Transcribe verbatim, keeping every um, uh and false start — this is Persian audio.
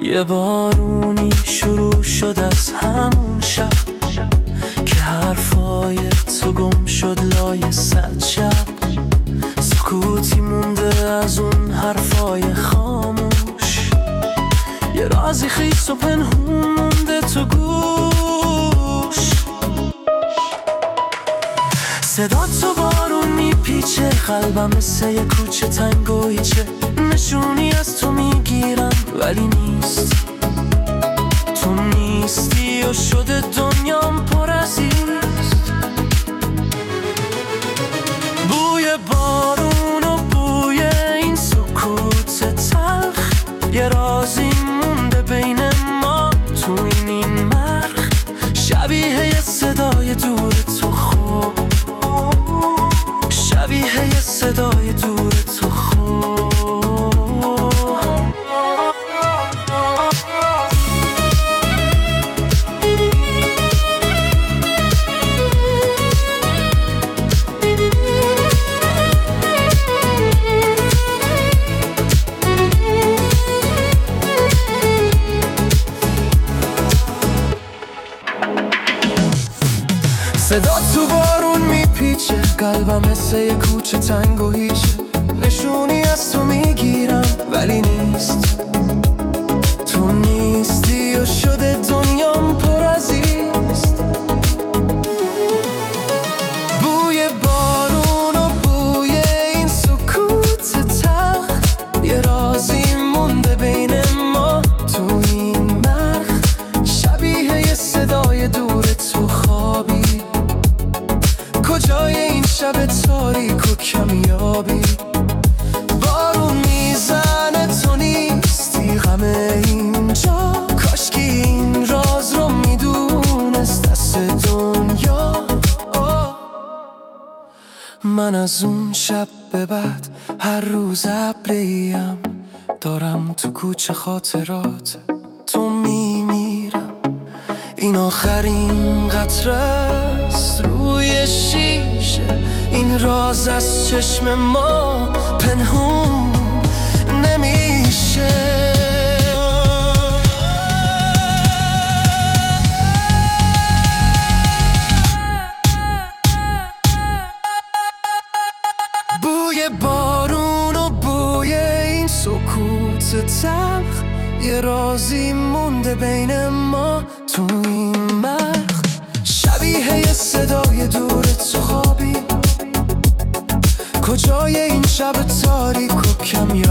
یه بارونی شروع شد از همون شب که حرفای تو گم شد لای صد شب. سکوتی مونده از اون حرفای خاموش، یه رازی خیس و پنهون مونده تو گوش. صدا تو بارون میپیچه، قلبم مثل یه کوچه تنگ و هیچه. نشونی از تو میگیرم ولی نیست، تو نیستی و شده دنیام پر از ایست. بوی بارون و بوی این سکوت تلخ، یه رازی مونده بین ما تو این این مرخ. شبیه یه صدای دور تو خوب، شبیه یه صدای دور تو خوب. صدا تو بارون میپیچه، قلبم مثل یه کوچه تنگ و هیچه. نشونی از تو میگیرم ولی نیست، تو نیستی و شده دنیام پر از ایست. بوی بارون و بوی این سکوت تلخ، یه رازی مونده بین ما تو این مرخ. شبیه یه صدای دور تو خوابی، کجای این شب تاریک و کمیابی. بارون میزنه تو نیستی، غم اینجا. کاشکی این راز رو میدونست دست دنیا. من از اون شب به بعد هر روز ابریم، دارم تو کوچه خاطرات تو میمیرم. این آخرین قطره است روی شیشه، این راز از چشم ما پنهون نمیشه. بوی بارون و بوی این سکوت تلخ، یه رازی مونده بین ما تو این مرخ. شبیه یه صدای دور تو خوابی، کجای این شب تاریک و کمی